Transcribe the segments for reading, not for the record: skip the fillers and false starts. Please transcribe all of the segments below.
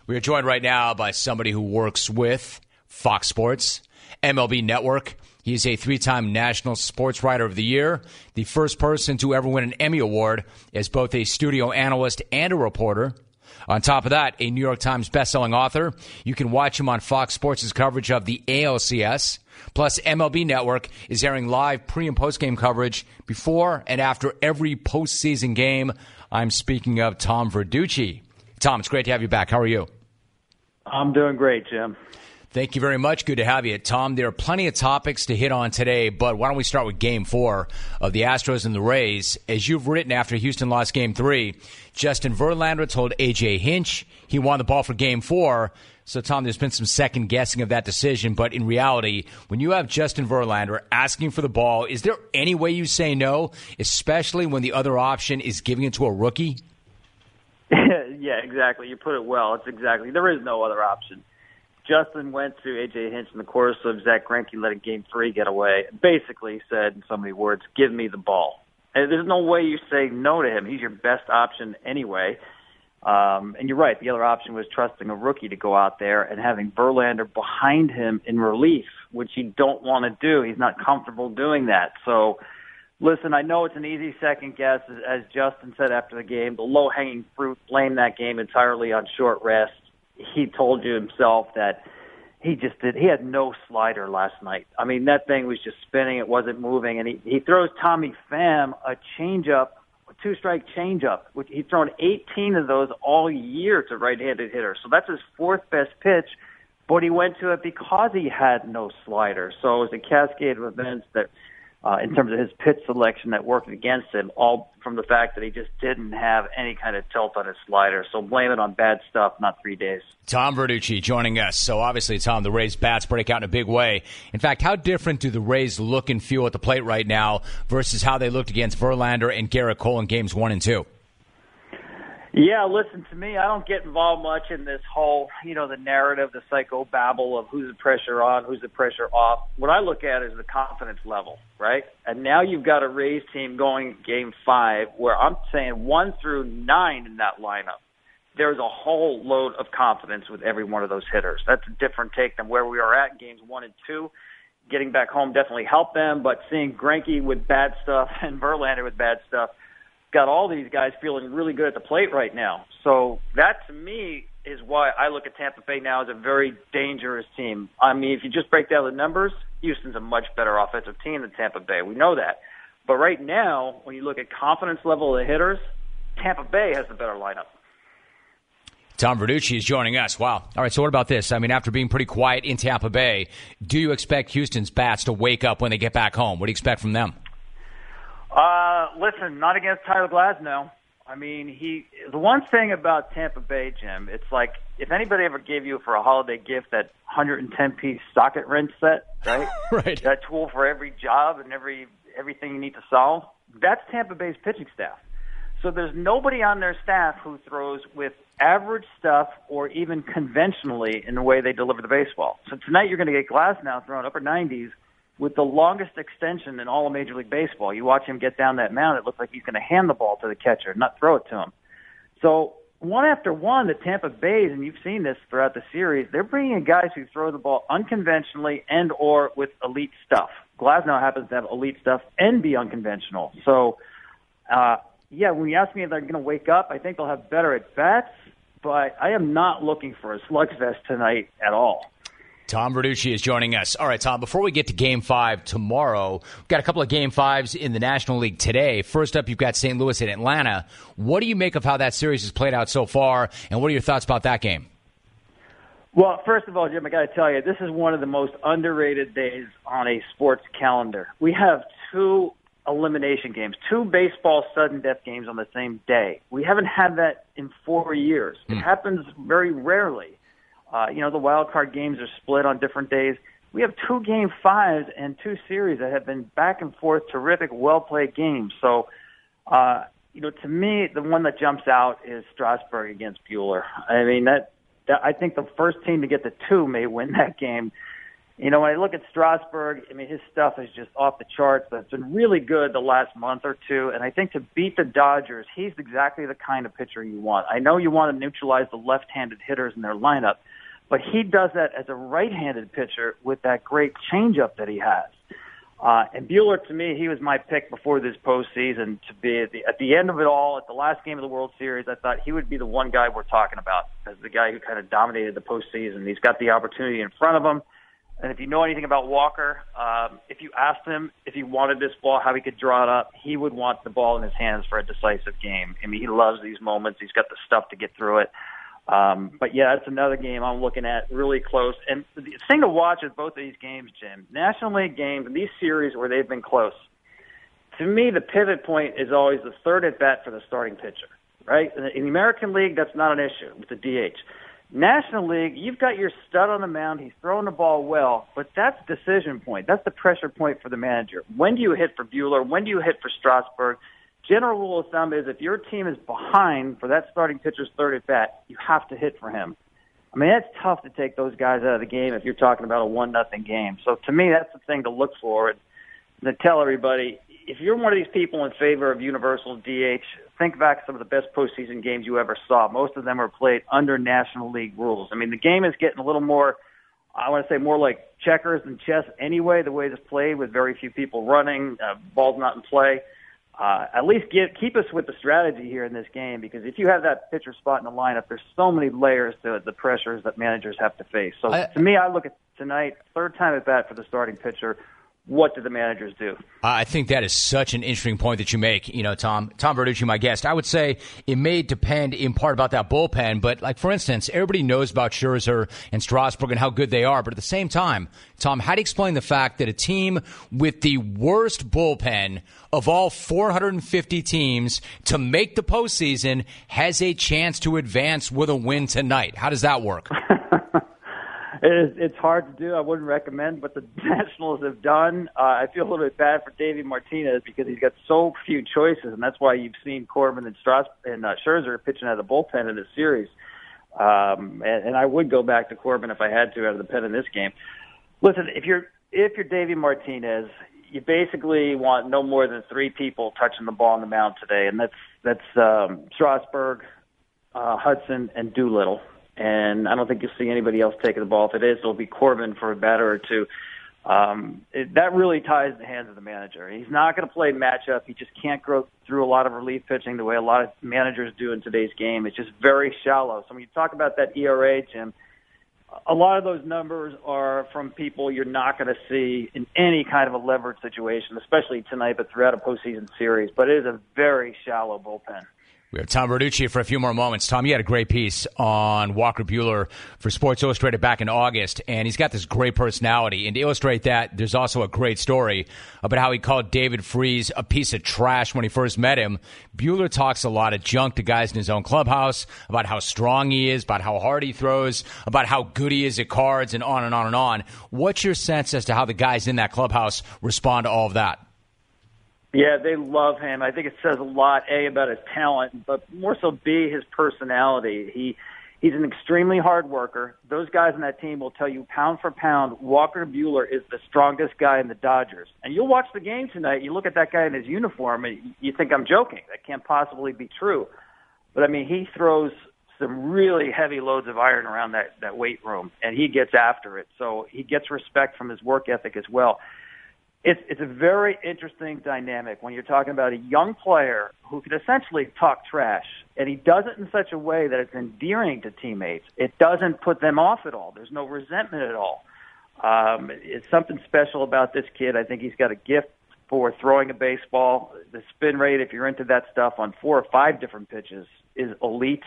We are joined right now by somebody who works with Fox Sports, MLB Network. He is a 3-time National Sports Writer of the Year, the first person to ever win an Emmy Award as both a studio analyst and a reporter. On top of that, a New York Times bestselling author. You can watch him on Fox Sports' coverage of the ALCS. Plus, MLB Network is airing live pre- and post-game coverage before and after every postseason game. I'm speaking of Tom Verducci. Tom, it's great to have you back. How are you? I'm doing great, Jim. Thank you very much. Good to have you. Tom, there are plenty of topics to hit on today, but why don't we start with Game 4 of the Astros and the Rays. As you've written after Houston lost Game 3, Justin Verlander told A.J. Hinch he won the ball for Game 4. So, Tom, there's been some second-guessing of that decision, but in reality, when you have Justin Verlander asking for the ball, is there any way you say no, especially when the other option is giving it to a rookie? Yeah, exactly. You put it well. It's exactly. There is no other option. Justin went to A.J. Hinch in the course of Zach Greinke letting Game 3 get away. Basically said, in so many words, give me the ball. And there's no way you say no to him. He's your best option anyway. And you're right. The other option was trusting a rookie to go out there and having Verlander behind him in relief, which you don't want to do. He's not comfortable doing that. So, listen, I know it's an easy second guess. As Justin said after the game, the low-hanging fruit blamed that game entirely on short rest. He told you himself that he had no slider last night. I mean, that thing was just spinning. It wasn't moving. And he throws Tommy Pham a changeup, a two-strike changeup, which he's thrown 18 of those all year to right-handed hitters. So that's his fourth best pitch, but he went to it because he had no slider. So it was a cascade of events that, in terms of his pitch selection, that worked against him, all from the fact that he just didn't have any kind of tilt on his slider. So blame it on bad stuff, not 3 days. Tom Verducci joining us. So obviously, Tom, the Rays' bats break out in a big way. In fact, how different do the Rays look and feel at the plate right now versus how they looked against Verlander and Garrett Cole in games 1 and 2? Yeah, listen, to me, I don't get involved much in this whole, the narrative, the psychobabble of who's the pressure on, who's the pressure off. What I look at is the confidence level, right? And now you've got a Rays team going Game 5 where I'm saying 1 through 9 in that lineup. There's a whole load of confidence with every one of those hitters. That's a different take than where we are at in Games 1 and 2. Getting back home definitely helped them, but seeing Greinke with bad stuff and Verlander with bad stuff got all these guys feeling really good at the plate right now. So that, to me, is why I look at Tampa Bay now as a very dangerous team. I mean, if you just break down the numbers, Houston's a much better offensive team than Tampa Bay. We know that. But right now, when you look at confidence level of the hitters, Tampa Bay has the better lineup. Tom Verducci is joining us. Wow. All right, so what about this? I mean, after being pretty quiet in Tampa Bay, do you expect Houston's bats to wake up when they get back home? What do you expect from them? Listen, not against Tyler Glasnow. I mean, the one thing about Tampa Bay, Jim, it's like if anybody ever gave you for a holiday gift that 110-piece socket wrench set, right? Right. That tool for every job and everything you need to solve, that's Tampa Bay's pitching staff. So there's nobody on their staff who throws with average stuff or even conventionally in the way they deliver the baseball. So tonight you're going to get Glasnow throwing upper 90s with the longest extension in all of Major League Baseball. You watch him get down that mound, it looks like he's going to hand the ball to the catcher, not throw it to him. So one after one, the Tampa Bays, and you've seen this throughout the series, they're bringing in guys who throw the ball unconventionally and or with elite stuff. Glasnow happens to have elite stuff and be unconventional. So, when you ask me if they're going to wake up, I think they'll have better at-bats, but I am not looking for a slugfest tonight at all. Tom Verducci is joining us. All right, Tom, before we get to Game 5 tomorrow, we've got a couple of Game 5s in the National League today. First up, you've got St. Louis and Atlanta. What do you make of how that series has played out so far, and what are your thoughts about that game? Well, first of all, Jim, I got to tell you, this is one of the most underrated days on a sports calendar. We have 2 elimination games, 2 baseball sudden death games on the same day. We haven't had that in 4 years. It happens very rarely. The wild card games are split on different days. We have 2 Game 5s and 2 series that have been back and forth, terrific, well-played games. So, to me, the one that jumps out is Strasburg against Buehler. I mean, that I think the first team to get the 2 may win that game. When I look at Strasburg, I mean, his stuff is just off the charts. That's been really good the last month or two. And I think to beat the Dodgers, he's exactly the kind of pitcher you want. I know you want to neutralize the left-handed hitters in their lineup, but he does that as a right-handed pitcher with that great changeup that he has. And Buehler, to me, he was my pick before this postseason to be at the end of it all, at the last game of the World Series. I thought he would be the one guy we're talking about as the guy who kind of dominated the postseason. He's got the opportunity in front of him. And if you know anything about Walker, if you asked him if he wanted this ball, how he could draw it up, he would want the ball in his hands for a decisive game. I mean, he loves these moments. He's got the stuff to get through it. But yeah, it's another game I'm looking at really close. And the thing to watch is both of these games, Jim. National League games and these series where they've been close. To me, the pivot point is always the third at bat for the starting pitcher, right? In the American League, that's not an issue with the DH. National League, you've got your stud on the mound. He's throwing the ball well, but that's the decision point. That's the pressure point for the manager. When do you hit for Buehler? When do you hit for Strasburg? General rule of thumb is if your team is behind for that starting pitcher's third at bat, you have to hit for him. I mean, that's tough to take those guys out of the game if you're talking about a 1-0 game. So to me, that's the thing to look for. And to tell everybody, if you're one of these people in favor of universal DH, think back to some of the best postseason games you ever saw. Most of them are played under National League rules. I mean, the game is getting a little more, I want to say more like checkers than chess anyway, the way it's played with very few people running, ball's not in play. At least keep us with the strategy here in this game, because if you have that pitcher spot in the lineup, there's so many layers to the pressures that managers have to face. So to me, I look at tonight, third time at bat for the starting pitcher. What do the managers do? I think that is such an interesting point that you make. Tom Verducci, my guest. I would say it may depend in part about that bullpen, but like for instance, everybody knows about Scherzer and Strasburg and how good they are. But at the same time, Tom, how do you explain the fact that a team with the worst bullpen of all 450 teams to make the postseason has a chance to advance with a win tonight? How does that work? It's hard to do. I wouldn't recommend what the Nationals have done. I feel a little bit bad for Davey Martinez because he's got so few choices, and that's why you've seen Corbin and Scherzer pitching out of the bullpen in this series. And I would go back to Corbin if I had to out of the pen in this game. Listen, if you're Davey Martinez, you basically want no more than three people touching the ball on the mound today, and that's Strasburg, Hudson, and Doolittle. And I don't think you'll see anybody else taking the ball. If it is, it'll be Corbin for a batter or two. That really ties the hands of the manager. He's not going to play matchup. He just can't go through a lot of relief pitching the way a lot of managers do in today's game. It's just very shallow. So when you talk about that ERA, Jim, a lot of those numbers are from people you're not going to see in any kind of a leverage situation, especially tonight, but throughout a postseason series. But it is a very shallow bullpen. We have Tom Verducci for a few more moments. Tom, you had a great piece on Walker Buehler for Sports Illustrated back in August, and he's got this great personality. And to illustrate that, there's also a great story about how he called David Freese a piece of trash when he first met him. Buehler talks a lot of junk to guys in his own clubhouse about how strong he is, about how hard he throws, about how good he is at cards, and on and on and on. What's your sense as to how the guys in that clubhouse respond to all of that? Yeah, they love him. I think it says a lot, A, about his talent, but more so, B, his personality. He's an extremely hard worker. Those guys on that team will tell you pound for pound, Walker Buehler is the strongest guy in the Dodgers. And you'll watch the game tonight, you look at that guy in his uniform, and you think I'm joking. That can't possibly be true. But, I mean, he throws some really heavy loads of iron around that weight room, and he gets after it. So he gets respect from his work ethic as well. It's a very interesting dynamic when you're talking about a young player who can essentially talk trash, and he does it in such a way that it's endearing to teammates. It doesn't put them off at all. There's no resentment at all. It's something special about this kid. I think he's got a gift for throwing a baseball. The spin rate, if you're into that stuff, on 4 or 5 different pitches is elite.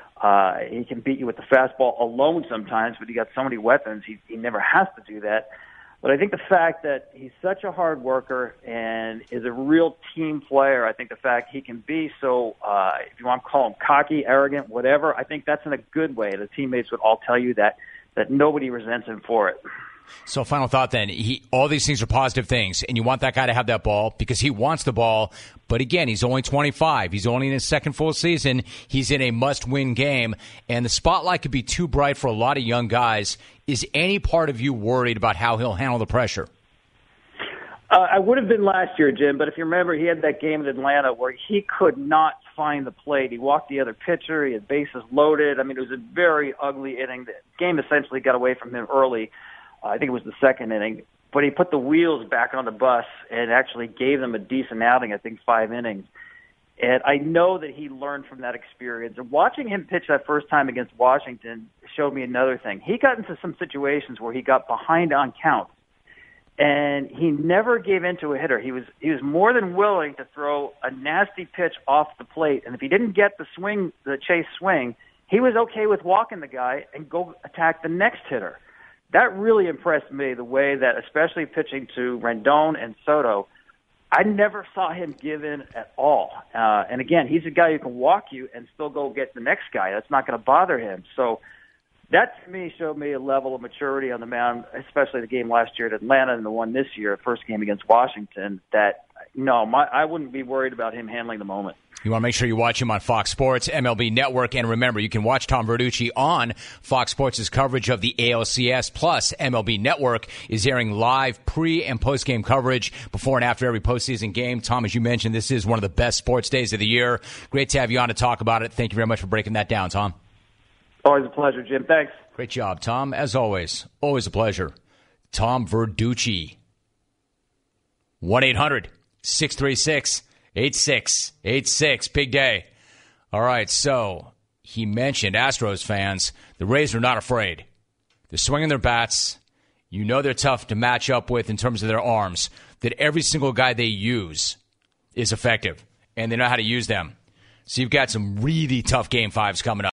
He can beat you with the fastball alone sometimes, but he got so many weapons, he never has to do that. But I think the fact that he's such a hard worker and is a real team player, I think the fact he can be so, if you want to call him cocky, arrogant, whatever, I think that's in a good way. The teammates would all tell you that nobody resents him for it. So final thought then, all these things are positive things, and you want that guy to have that ball because he wants the ball. But again, he's only 25. He's only in his second full season. He's in a must-win game, and the spotlight could be too bright for a lot of young guys. Is any part of you worried about how he'll handle the pressure? I would have been last year, Jim, but if you remember, he had that game in Atlanta where he could not find the plate. He walked the other pitcher. He had bases loaded. I mean, it was a very ugly inning. The game essentially got away from him early. I think it was the second inning. But he put the wheels back on the bus and actually gave them a decent outing, I think 5 innings. And I know that he learned from that experience. And watching him pitch that first time against Washington showed me another thing. He got into some situations where he got behind on counts. And he never gave in to a hitter. He was more than willing to throw a nasty pitch off the plate. And if he didn't get the chase swing, he was okay with walking the guy and go attack the next hitter. That really impressed me, the way that, especially pitching to Rendon and Soto, I never saw him give in at all. And again, he's a guy who can walk you and still go get the next guy. That's not going to bother him. So that, to me, showed me a level of maturity on the mound, especially the game last year at Atlanta and the one this year, first game against Washington, that, I wouldn't be worried about him handling the moment. You want to make sure you watch him on Fox Sports, MLB Network, and remember, you can watch Tom Verducci on Fox Sports' coverage of the ALCS, plus MLB Network is airing live pre- and post-game coverage before and after every postseason game. Tom, as you mentioned, this is one of the best sports days of the year. Great to have you on to talk about it. Thank you very much for breaking that down, Tom. Always a pleasure, Jim. Thanks. Great job, Tom. As always a pleasure. Tom Verducci. 1-800-636-8686. Big day. All right, so he mentioned Astros fans. The Rays are not afraid. They're swinging their bats. You know they're tough to match up with in terms of their arms. That every single guy they use is effective, and they know how to use them. So you've got some really tough Game 5s coming up.